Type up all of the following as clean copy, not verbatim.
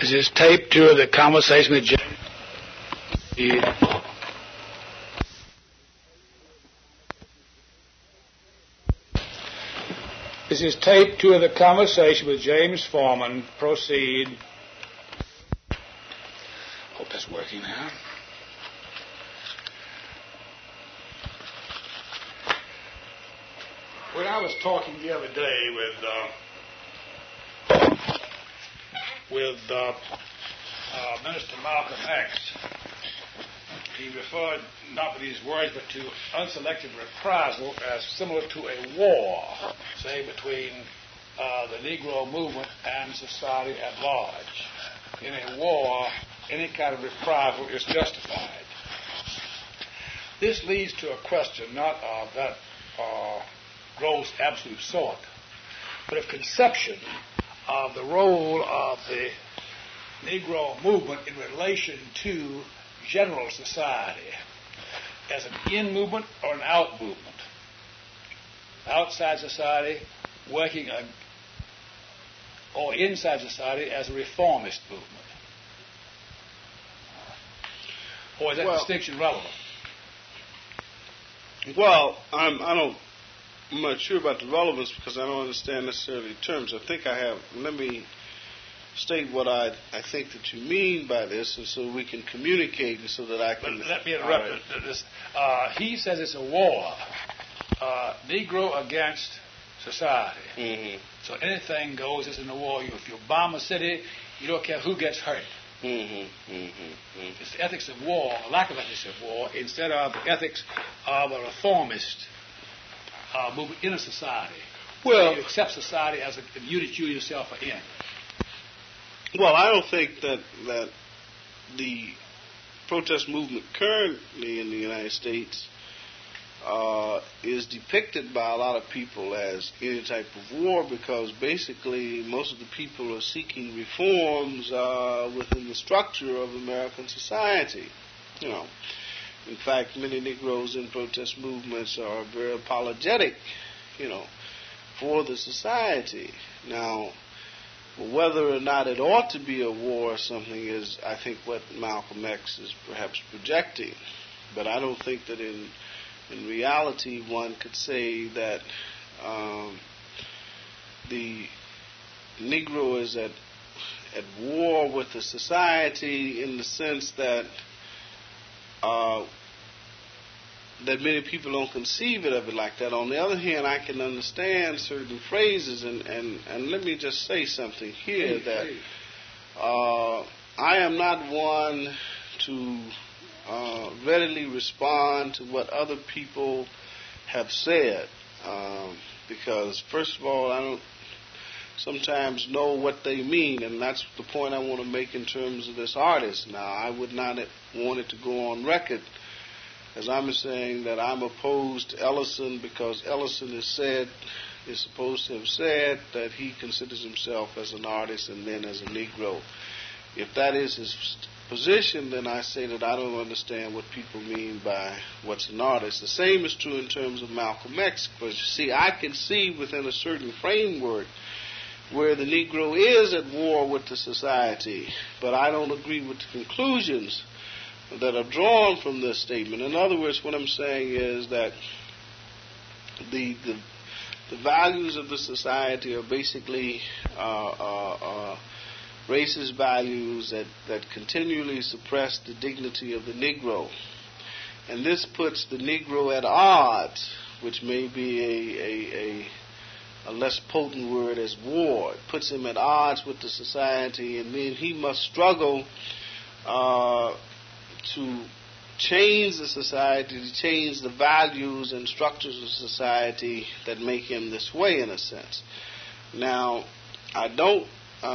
This is tape 2 of the conversation with James. This is tape 2 of the conversation with James Forman. Proceed. Hope that's working now. When I was talking the other day with Minister Malcolm X, he referred not with these words but to unselected reprisal as similar to a war, say, between the Negro movement and society at large. In a war, any kind of reprisal is justified. This leads to a question not of that gross absolute sort, but of conception of the role of the Negro movement in relation to general society as an in movement or an out movement. Outside society working or inside society as a reformist movement. Or is that distinction relevant? Well, I'm not sure about the relevance because I don't understand necessarily the terms. I think I have. Let me state what I think that you mean by this, and so we can communicate, and so that I can. Let me interrupt this. He says it's a war, Negro against society. Mm-hmm. So anything goes as in a war. If you bomb a city, you don't care who gets hurt. Mm-hmm. Mm-hmm. It's the ethics of war, a lack of ethics of war, instead of the ethics of a reformist movement in a society. Well, you accept society as a unit you yourself are in. Well, I don't think that the protest movement currently in the United States is depicted by a lot of people as any type of war, because basically most of the people are seeking reforms within the structure of American society. You know, in fact, many Negroes in protest movements are very apologetic, for the society. Now, whether or not it ought to be a war or something is, I think, what Malcolm X is perhaps projecting. But I don't think that in reality one could say that the Negro is at war with the society in the sense that that many people don't conceive it of it like that. On the other hand, I can understand certain phrases, and let me just say something here that I am not one to readily respond to what other people have said, because first of all, I don't sometimes know what they mean, and that's the point I want to make in terms of this artist. Now, I would not want it to go on record as I'm saying that I'm opposed to Ellison because Ellison is supposed to have said that he considers himself as an artist and then as a Negro. If that is his position, then I say that I don't understand what people mean by what's an artist. The same is true in terms of Malcolm X, because you see, I can see within a certain framework where the Negro is at war with the society, but I don't agree with the conclusions that are drawn from this statement. In other words, what I'm saying is that the values of the society are basically racist values that continually suppress the dignity of the Negro. And this puts the Negro at odds, which may be a less potent word as war. It puts him at odds with the society, and then he must struggle to change the society, to change the values and structures of society that make him this way, in a sense. Now, I don't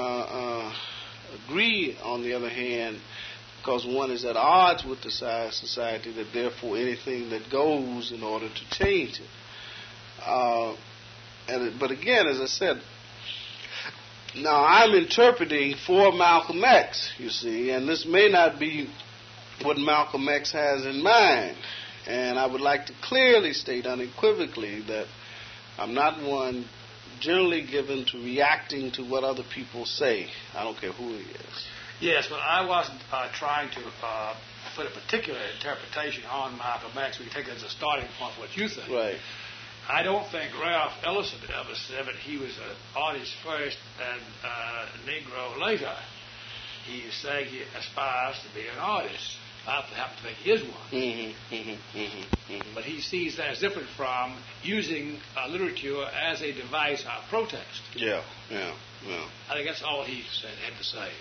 agree, on the other hand, because one is at odds with the society, that therefore anything that goes in order to change it. But again, as I said, now I'm interpreting for Malcolm X, you see, and this may not be what Malcolm X has in mind. And I would like to clearly state unequivocally that I'm not one generally given to reacting to what other people say. I don't care who he is. Yes, but I wasn't trying to put a particular interpretation on Malcolm X. We can take it as a starting point for what you think. Right. I don't think Ralph Ellison ever said that he was an artist first and Negro later. He is saying he aspires to be an artist. I happen to think he is one. But he sees that as different from using literature as a device of protest. Yeah. I think that's all he had to say.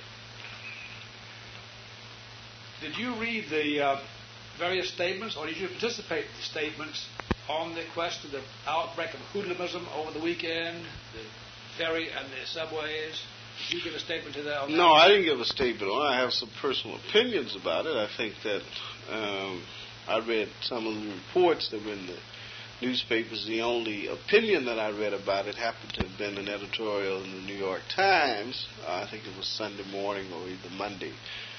Did you read the various statements, or did you participate in the statements on the question of the outbreak of hoodlumism over the weekend, the ferry and the subways? Did you give a statement to that? No, I didn't give a statement on it. I have some personal opinions about it. I think that I read some of the reports that were in the newspapers. The only opinion that I read about it happened to have been an editorial in the New York Times. I think it was Sunday morning or either Monday.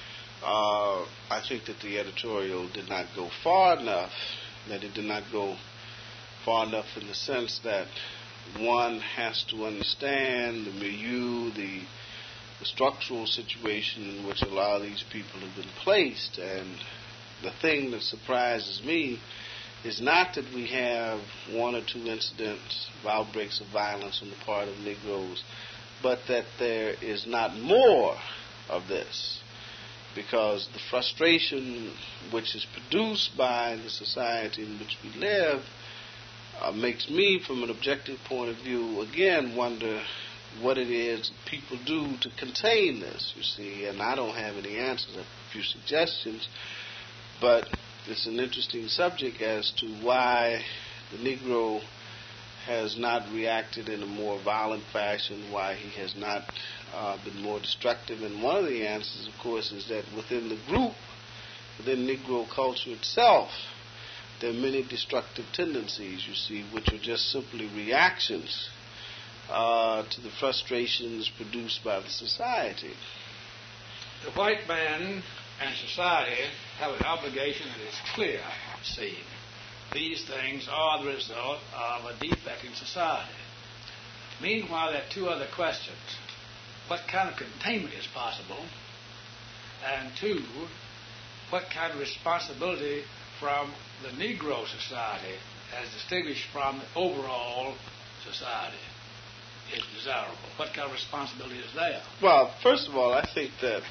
I think that the editorial did not go far enough, that it did not go far enough in the sense that one has to understand the milieu, the structural situation in which a lot of these people have been placed. And the thing that surprises me is not that we have one or two incidents of outbreaks of violence on the part of Negroes, but that there is not more of this. Because the frustration which is produced by the society in which we live makes me, from an objective point of view, again wonder what it is people do to contain this, you see. And I don't have any answers. I have a few suggestions. But it's an interesting subject as to why the Negro has not reacted in a more violent fashion, why he has not been more destructive. And one of the answers, of course, is that within the group, within Negro culture itself, there are many destructive tendencies, you see, which are just simply reactions to the frustrations produced by the society. The white man and society have an obligation that is clear, see. These things are the result of a defect in society. Meanwhile, there are two other questions. What kind of containment is possible? And two, what kind of responsibility from the Negro society as distinguished from the overall society is desirable? What kind of responsibility is there? Well, first of all, I think that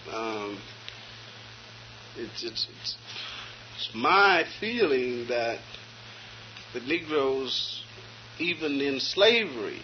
it's my feeling that the Negroes, even in slavery,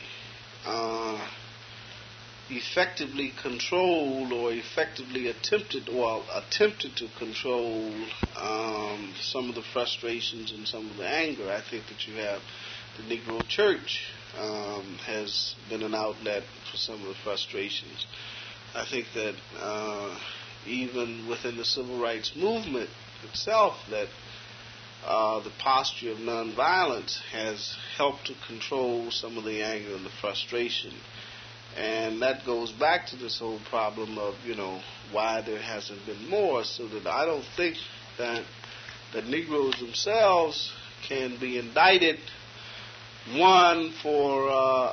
effectively controlled or effectively attempted to control some of the frustrations and some of the anger. I think that you have the Negro Church has been an outlet for some of the frustrations. I think that even within the civil rights movement itself, that the posture of nonviolence has helped to control some of the anger and the frustration. And that goes back to this whole problem of, why there hasn't been more, so that I don't think that the Negroes themselves can be indicted, one, for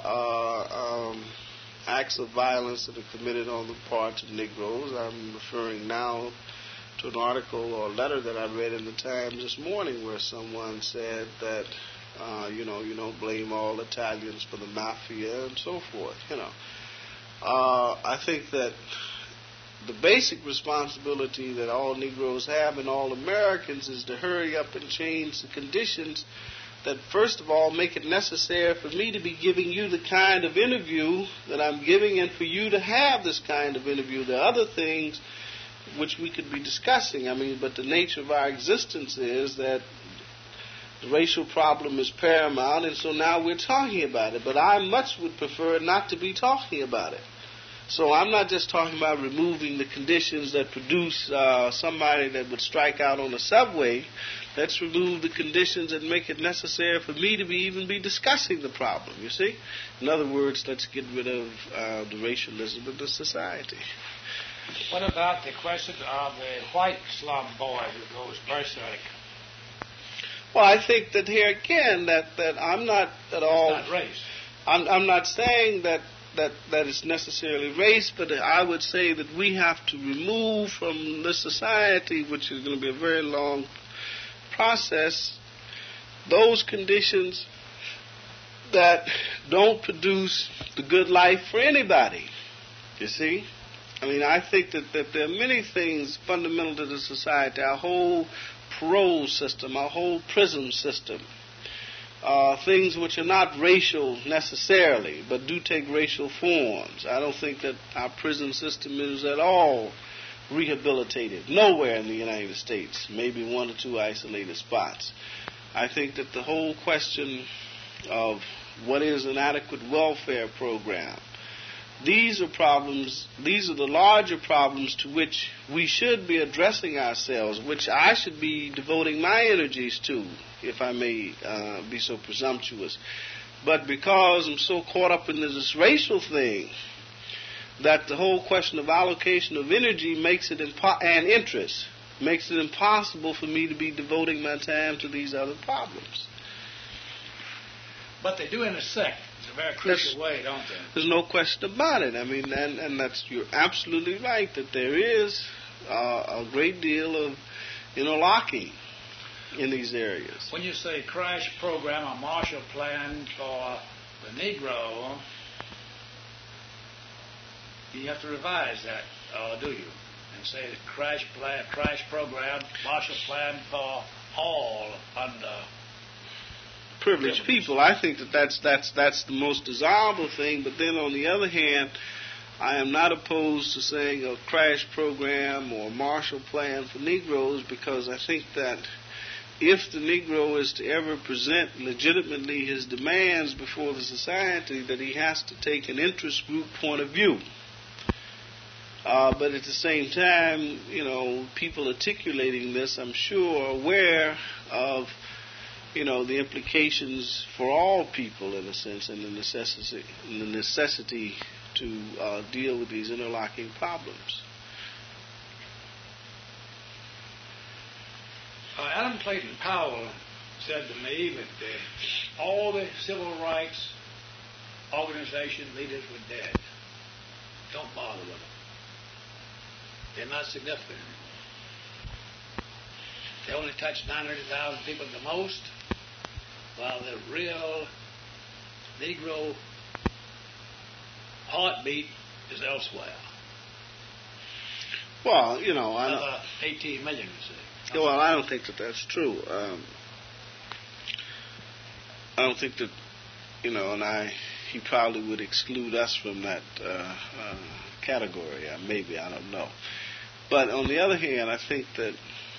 acts of violence that are committed on the part of Negroes. I'm referring now to an article or letter that I read in the Times this morning where someone said that, you don't blame all Italians for the mafia and so forth, I think that the basic responsibility that all Negroes have and all Americans is to hurry up and change the conditions that, first of all, make it necessary for me to be giving you the kind of interview that I'm giving and for you to have this kind of interview. There are other things which we could be discussing, but the nature of our existence is that the racial problem is paramount, and so now we're talking about it. But I much would prefer not to be talking about it. So I'm not just talking about removing the conditions that produce somebody that would strike out on the subway. Let's remove the conditions that make it necessary for me to even be discussing the problem, you see? In other words, let's get rid of the racialism of the society. What about the question of the white slum boy who goes berserk? Well, I think that here again, that I'm not at all... It's not race. I'm not saying that that is necessarily race, but I would say that we have to remove from the society, which is going to be a very long process, those conditions that don't produce the good life for anybody. You see? I mean, I think that there are many things fundamental to the society, our whole parole system, our whole prison system, things which are not racial necessarily, but do take racial forms. I don't think that our prison system is at all rehabilitated, nowhere in the United States, maybe one or two isolated spots. I think that the whole question of what is an adequate welfare program, these are problems, these are the larger problems to which we should be addressing ourselves, which I should be devoting my energies to, if I may be so presumptuous. But because I'm so caught up in this racial thing, that the whole question of allocation of energy makes it and interest makes it impossible for me to be devoting my time to these other problems. But they do intersect in a very crucial way, don't they? There's no question about it. I mean, and that's, you're absolutely right that there is a great deal of interlocking in these areas. When you say crash program or Marshall Plan for the Negro, you have to revise that, do you? And say the crash program, Marshall Plan for all under privileged people. I think that's the most desirable thing. But then on the other hand, I am not opposed to saying a crash program or Marshall Plan for Negroes, because I think that if the Negro is to ever present legitimately his demands before the society, that he has to take an interest group point of view. But at the same time, people articulating this, I'm sure, are aware of, the implications for all people, in a sense, and the necessity to deal with these interlocking problems. Adam Clayton Powell said to me that all the civil rights organization leaders were dead. Don't bother with them. They're not significant. They only touch 900,000 people at the most, while the real Negro heartbeat is elsewhere. Well, I don't. 18 million, you say. Well, I don't think that that's true. I don't think that, and he probably would exclude us from that category. Maybe, I don't know. But on the other hand, I think that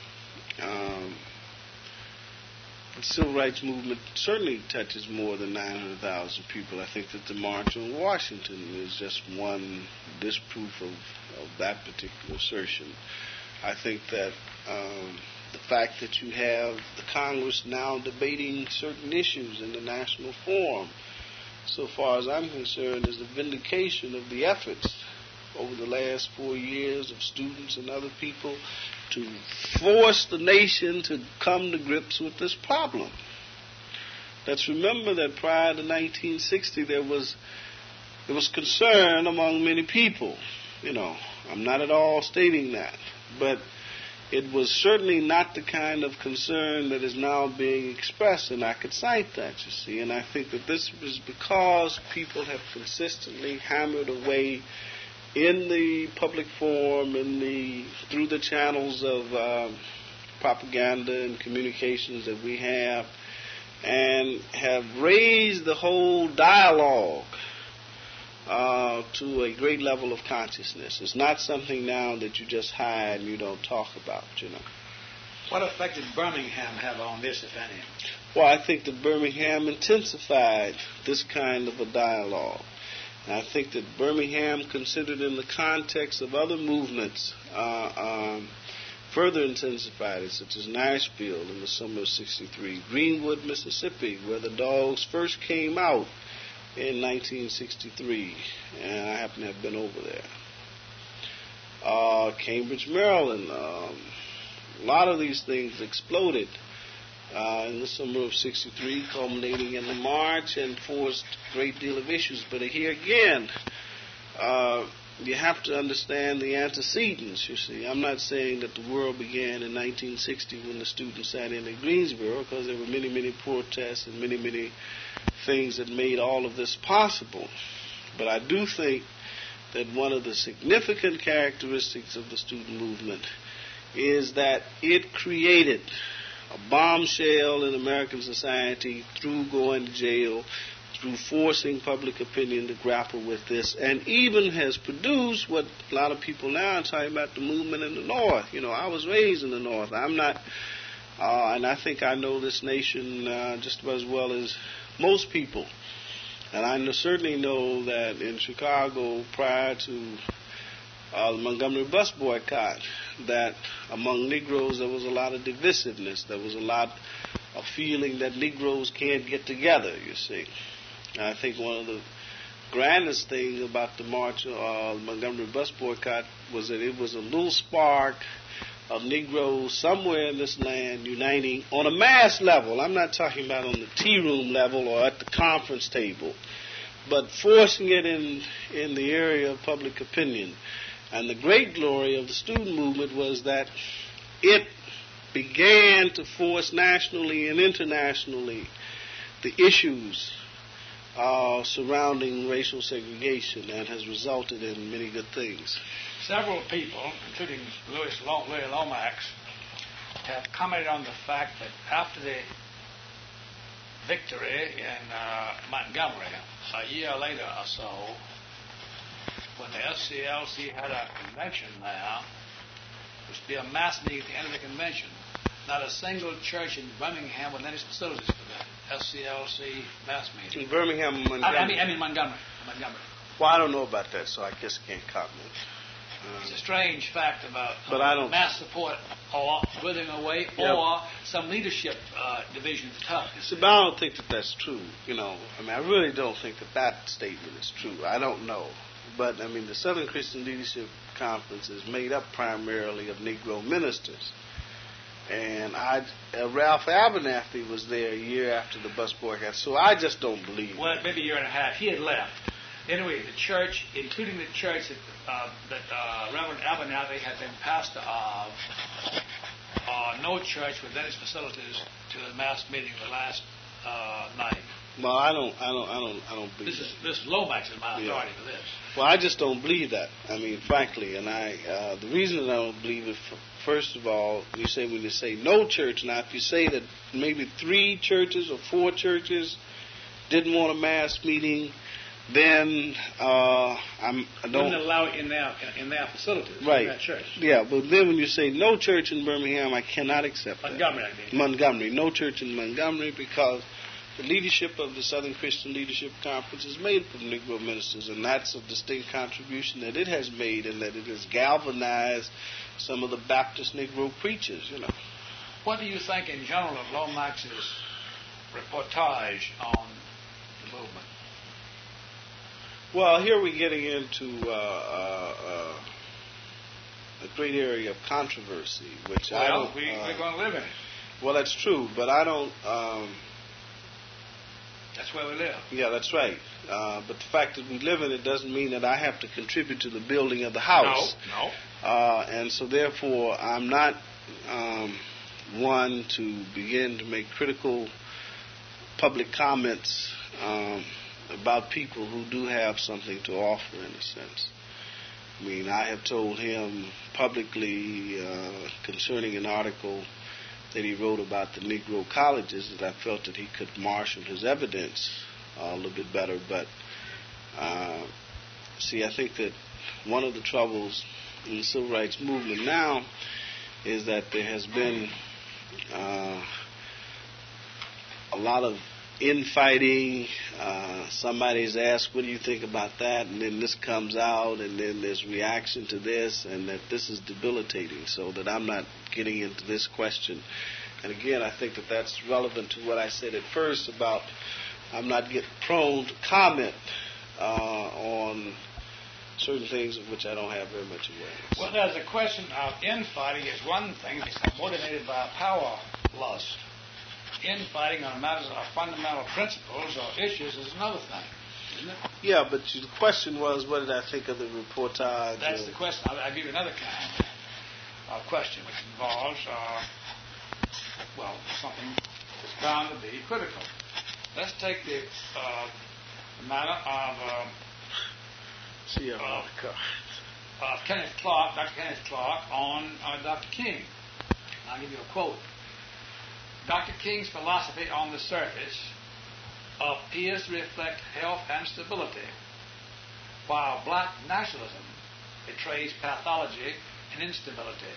the civil rights movement certainly touches more than 900,000 people. I think that the March on Washington is just one disproof of that particular assertion. I think that the fact that you have the Congress now debating certain issues in the National Forum, so far as I'm concerned, is a vindication of the efforts over the last 4 years of students and other people to force the nation to come to grips with this problem. Let's remember that prior to 1960 there was concern among many people. I'm not at all stating that, but it was certainly not the kind of concern that is now being expressed, and I could cite that, you see. And I think that this was because people have consistently hammered away in the public forum, through the channels of propaganda and communications that we have, and have raised the whole dialogue to a great level of consciousness. It's not something now that you just hide and you don't talk about, What effect did Birmingham have on this, if any? Well, I think that Birmingham intensified this kind of a dialogue. And I think that Birmingham, considered in the context of other movements, further intensified it, such as Nashville in the summer of '63, Greenwood, Mississippi, where the Dogs first came out in 1963, and I happen to have been over there. Cambridge, Maryland, a lot of these things exploded in the summer of '63, culminating in the march, and forced a great deal of issues. But here again, you have to understand the antecedents, you see. I'm not saying that the world began in 1960 when the students sat in at Greensboro, because there were many, many protests and many, many things that made all of this possible. But I do think that one of the significant characteristics of the student movement is that it created a bombshell in American society through going to jail, through forcing public opinion to grapple with this, and even has produced what a lot of people now are talking about, the movement in the North. You know, I was raised in the North. I'm not, and I think I know this nation just about as well as most people. And I certainly know that in Chicago, prior to the Montgomery bus boycott, that among Negroes there was a lot of divisiveness. There was a lot of feeling that Negroes can't get together, you see. And I think one of the grandest things about the march of Montgomery bus boycott was that it was a little spark of Negroes somewhere in this land uniting on a mass level. I'm not talking about on the tea room level or at the conference table, but forcing it in the area of public opinion. And the great glory of the student movement was that it began to force nationally and internationally the issues surrounding racial segregation, and has resulted in many good things. Several people, including Louis Lomax, have commented on the fact that after the victory in Montgomery, a year later or so, when the SCLC had a convention there, there was to be a mass meeting at the end of the convention. Not a single church in Birmingham with any facilities for that SCLC mass meeting. In Birmingham, Montgomery. I mean Montgomery. Well, I don't know about that, so I guess I can't comment. It's a strange fact about mass support or withering away, or some leadership division of toughness. So, but I don't think that that's true. You know, I mean, I really don't think that that statement is true. I don't know. But, I mean, the Southern Christian Leadership Conference is made up primarily of Negro ministers. And Ralph Abernathy was there a year after the bus boycott, so I just don't believe Well, maybe a year and a half. He had left. Anyway, the church, including the church that Reverend Abernathy had been pastor of, no church with any facilities to the mass meeting the last night. Well, I don't believe This Lomax is my authority for this. Well, I just don't believe that. I mean, frankly, and the reason I don't believe it, first of all, when you say no church, now if you say that maybe 3 churches or 4 churches didn't want a mass meeting, then I don't wouldn't allow it in their facilities, right. In that church. Yeah, but then when you say no church in Birmingham, I cannot accept Montgomery, that. Montgomery, no church in Montgomery, because the leadership of the Southern Christian Leadership Conference is made from Negro ministers, and that's a distinct contribution that it has made, and that it has galvanized some of the Baptist Negro preachers, you know. What do you think in general of Lomax's reportage on the movement? Well, here we're getting into a great area of controversy, which I don't... we're going to live in it. Well, that's true, but I don't... That's where we live. Yeah, that's right. But the fact that we live in it doesn't mean that I have to contribute to the building of the house. No. And so, therefore, I'm not one to begin to make critical public comments about people who do have something to offer, in a sense. I mean, I have told him publicly concerning an article that he wrote about the Negro colleges that I felt that he could marshal his evidence a little bit better. But, see, I think that one of the troubles in the civil rights movement now is that there has been a lot of infighting. Somebody's asked, what do you think about that? And then this comes out, and then there's reaction to this, and that this is debilitating, so that I'm not getting into this question. And again, I think that that's relevant to what I said at first about I'm not getting prone to comment on certain things of which I don't have very much awareness. Well, there's a question of infighting is one thing. It's motivated by power lust. infighting on matters of fundamental principles or issues is another thing, isn't it? Yeah, but the question was, what did I think of the reportage? That's the question. I'll give you another kind of question, which involves, something that's bound to be critical. Let's take the matter of Kenneth Clark, Dr. Kenneth Clark, on Dr. King. I'll give you a quote. Dr. King's philosophy on the surface appears to reflect health and stability, while black nationalism betrays pathology and instability.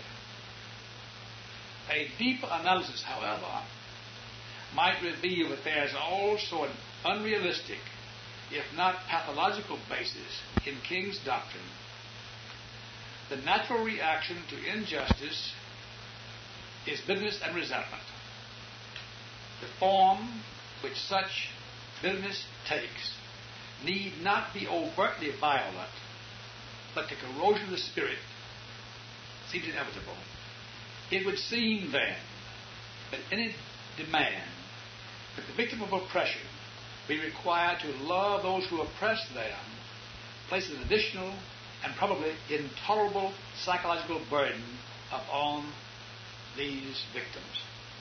A deeper analysis, however, might reveal that there is also an unrealistic, if not pathological, basis in King's doctrine. The natural reaction to injustice is bitterness and resentment. The form which such bitterness takes need not be overtly violent, but the corrosion of the spirit seems inevitable. It would seem then that any demand that the victim of oppression be required to love those who oppress them places an additional and probably intolerable psychological burden upon these victims.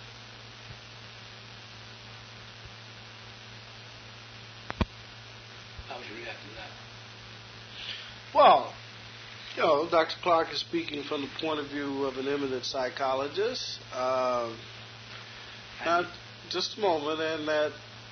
How would you react to that? Well, Dr. Clark is speaking from the point of view of an eminent psychologist. Now, just a moment, and that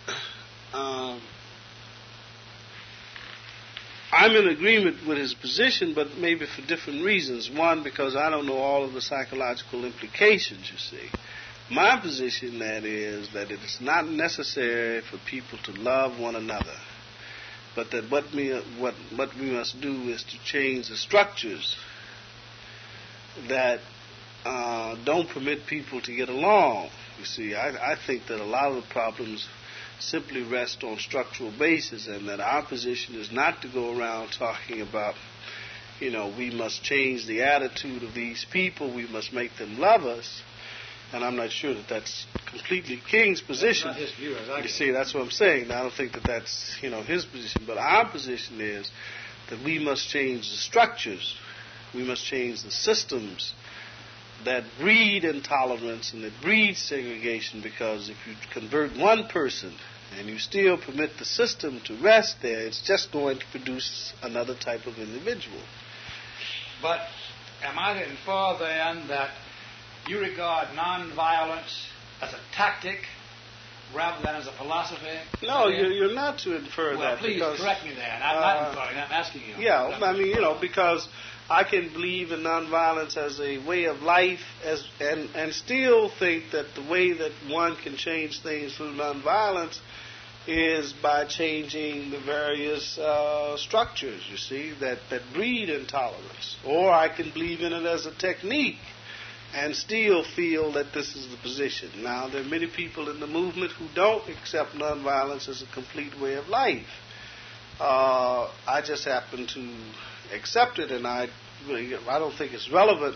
I'm in agreement with his position, but maybe for different reasons. One, because I don't know all of the psychological implications, you see. My position, that is, that it is not necessary for people to love one another, but that what we must do is to change the structures that don't permit people to get along. You see, I think that a lot of the problems simply rest on structural basis, and that our position is not to go around talking about, we must change the attitude of these people, we must make them love us. And I'm not sure that that's completely King's position. That's not his view, as I You see, that's what I'm saying. I don't think that that's, his position. But our position is that we must change the structures. We must change the systems that breed intolerance and that breed segregation, because if you convert one person and you still permit the system to rest there, it's just going to produce another type of individual. But am I to infer then that you regard nonviolence as a tactic rather than as a philosophy? No, you're not to infer that. Please correct me then. I'm not inferring, I'm asking you. Yeah, because I can believe in nonviolence as a way of life and still think that the way that one can change things through nonviolence is by changing the various structures, you see, that breed intolerance. Or I can believe in it as a technique and still feel that this is the position. Now, there are many people in the movement who don't accept nonviolence as a complete way of life. I just happen to accept it, and I don't think it's relevant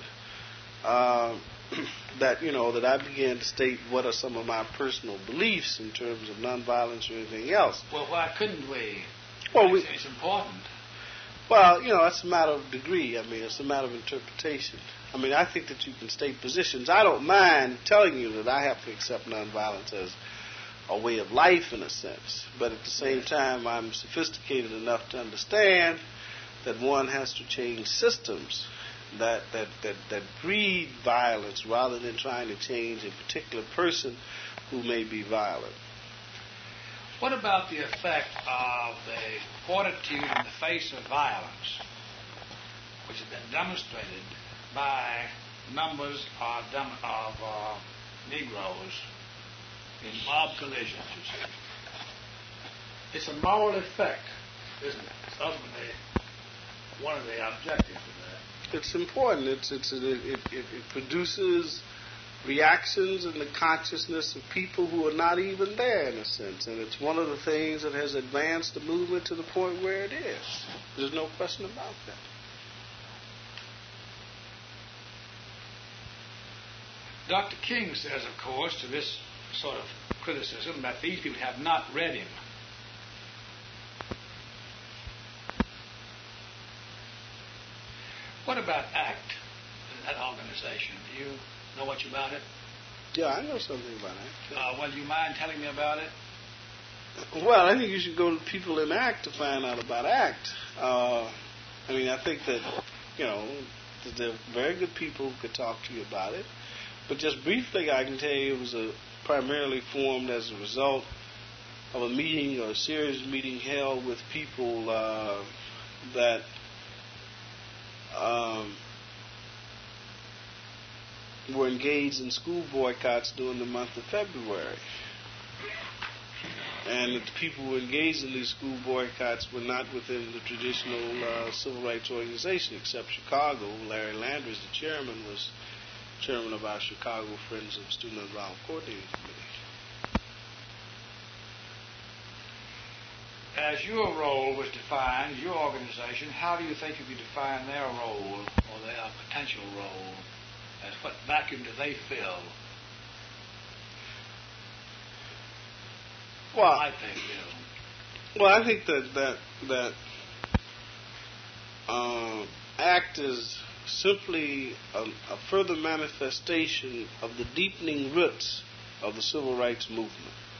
that I began to state what are some of my personal beliefs in terms of nonviolence or anything else. Well, why couldn't we? Well, it's important. Well, that's a matter of degree. It's a matter of interpretation. I think that you can state positions. I don't mind telling you that I have to accept nonviolence as a way of life in a sense. But at the same time, I'm sophisticated enough to understand that one has to change systems that breed violence rather than trying to change a particular person who may be violent. What about the effect of the fortitude in the face of violence, which has been demonstrated by numbers of Negroes in mob collisions, you see? It's a moral effect, isn't it? It's ultimately one of the objectives of that. It's important. It produces reactions in the consciousness of people who are not even there, in a sense. And it's one of the things that has advanced the movement to the point where it is. There's no question about that. Dr. King says, of course, to this sort of criticism that these people have not read him. What about ACT, that organization? Do you know much about it? Yeah, I know something about ACT. Well, do you mind telling me about it? Well, I think you should go to people in ACT to find out about ACT. I think that, that they're very good people who could talk to you about it. But just briefly, I can tell you it was primarily formed as a result of a meeting or a series meeting held with people that were engaged in school boycotts during the month of February. And the people who were engaged in these school boycotts were not within the traditional civil rights organization, except Chicago. Larry Landers, the chairman, was chairman of our Chicago Friends of Student Nonviolent Coordinating Committee. As your role was defined, your organization, how do you think you could define their role or their potential role? As what vacuum do they fill? Well, I think that ACT is simply a further manifestation of the deepening roots of the civil rights movement.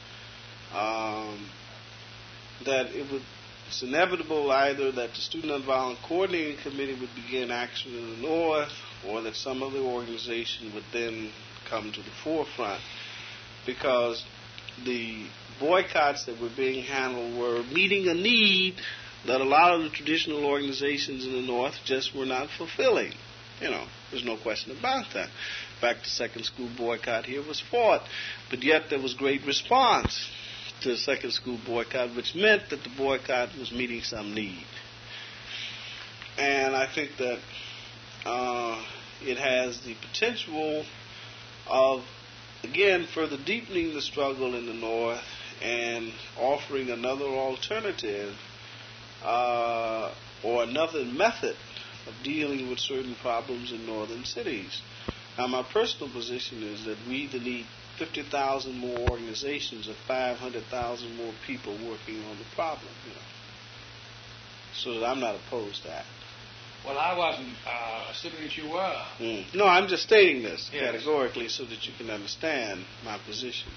That it's inevitable either that the Student Nonviolent Coordinating Committee would begin action in the North, or that some other organization would then come to the forefront, because the boycotts that were being handled were meeting a need that a lot of the traditional organizations in the North just were not fulfilling. There's no question about that. In fact, the second school boycott here was fought, but yet there was great response to the second school boycott, which meant that the boycott was meeting some need. And I think that it has the potential of, again, further deepening the struggle in the North and offering another alternative or another method of dealing with certain problems in northern cities. Now, my personal position is that we either need 50,000 more organizations or 500,000 more people working on the problem, so that I'm not opposed to that. Well, I wasn't assuming that you were. No, I'm just stating this yes. categorically so that you can understand my position.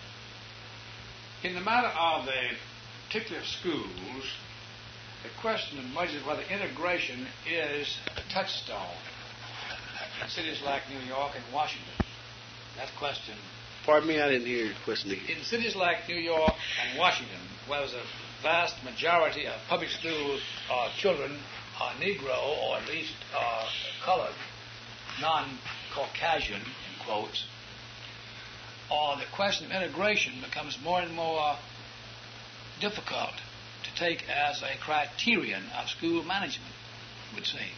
In the matter of the particular schools, the question emerges whether integration is a touchstone in cities like New York and Washington. That question. Pardon me, I didn't hear your question again. In cities like New York and Washington, where there's a vast majority of public school children are Negro, or at least colored, non-Caucasian, in quotes, the question of integration becomes more and more difficult to take as a criterion of school management, it would seem,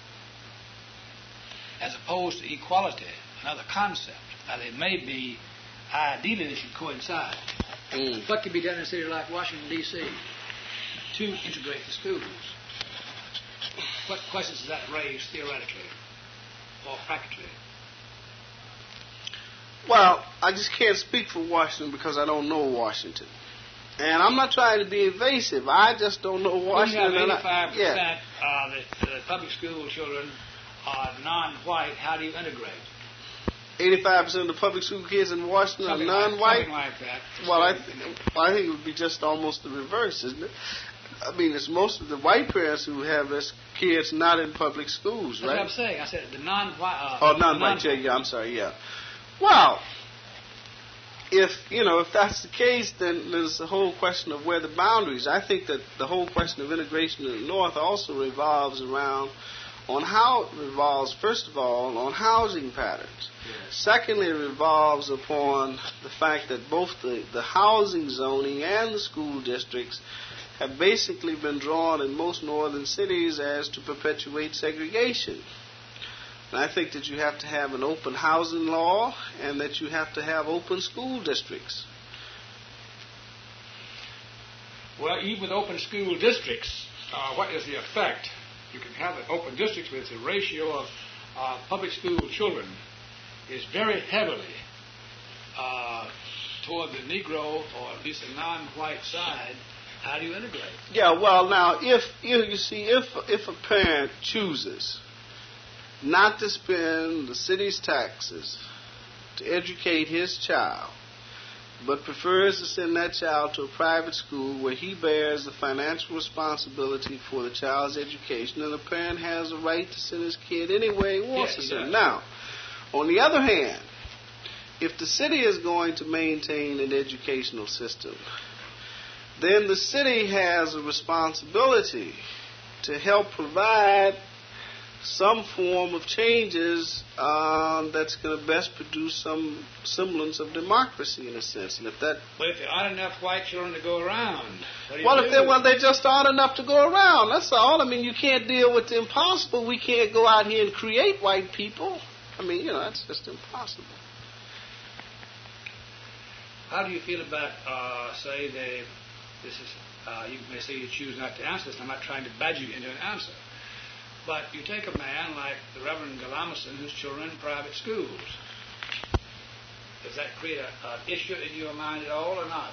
as opposed to equality, another concept. Now, they may be, ideally, they should coincide. What can be done in a city like Washington, D.C. to integrate the schools? What questions does that raise theoretically or practically? Well, I just can't speak for Washington because I don't know Washington. And I'm not trying to be evasive. I just don't know Washington. When you have 85% of the public school children are non-white, how do you integrate? 85% of the public school kids in Washington are non-white? Something like that. Well, I think it would be just almost the reverse, isn't it? I mean, it's most of the white parents who have their kids not in public schools, right? That's what I'm saying. I said the non-white. Non-white. Yeah, I'm sorry. Yeah. Well, if that's the case, then there's the whole question of where the boundaries. I think that the whole question of integration in the North also revolves around first of all, on housing patterns. Yes. Secondly, it revolves upon the fact that both the housing zoning and the school districts have basically been drawn in most northern cities as to perpetuate segregation. And I think that you have to have an open housing law and that you have to have open school districts. Well, even with open school districts, what is the effect? You can have open districts, but the ratio of public school children is very heavily toward the Negro, or at least the non-white side, how do you integrate? Yeah, well, now, if a parent chooses not to spend the city's taxes to educate his child, but prefers to send that child to a private school where he bears the financial responsibility for the child's education, and the parent has a right to send his kid anywhere he wants to send. Now, on the other hand, if the city is going to maintain an educational system, then the city has a responsibility to help provide some form of changes that's going to best produce some semblance of democracy, in a sense. And if that, but if there aren't enough white children to go around, they just aren't enough to go around. That's all. I mean, you can't deal with the impossible. We can't go out here and create white people. I mean, that's just impossible. How do you feel about, say, this is, you may say you choose not to answer this. I'm not trying to badger you into an answer. But you take a man like the Reverend Galamison, whose children are in private schools. Does that create an issue in your mind at all or not?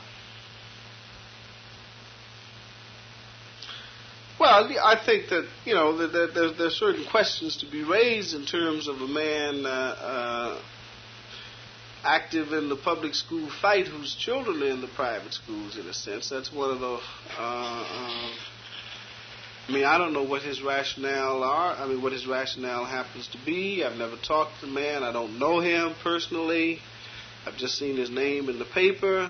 Well, I think that, that there's certain questions to be raised in terms of a man active in the public school fight whose children are in the private schools, in a sense. That's one of the... I don't know what his rationale what his rationale happens to be. I've never talked to the man. I don't know him personally. I've just seen his name in the paper.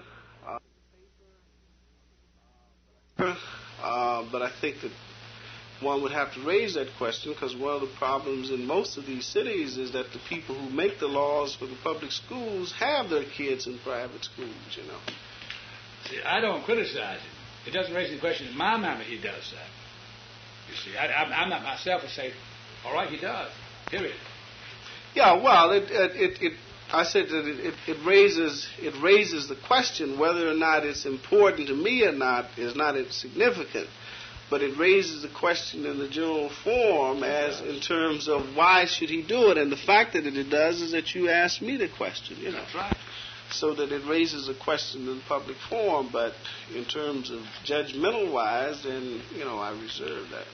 But I think that one would have to raise that question, because one of the problems in most of these cities is that the people who make the laws for the public schools have their kids in private schools, See, I don't criticize him. It doesn't raise any question in my mind that he does that. You see, I'm not myself to say, all right, he does, period. Yeah, well, I said that it raises the question whether or not it's important to me or not is not insignificant, but it raises the question in the general form as in terms of why should he do it, and the fact that it does is that you asked me the question, That's right. So that it raises a question in public forum, but in terms of judgmental wise, then, I reserve that.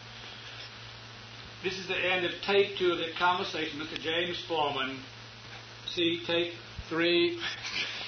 This is the end of tape 2 of the conversation with Mr. James Foreman. See tape 3.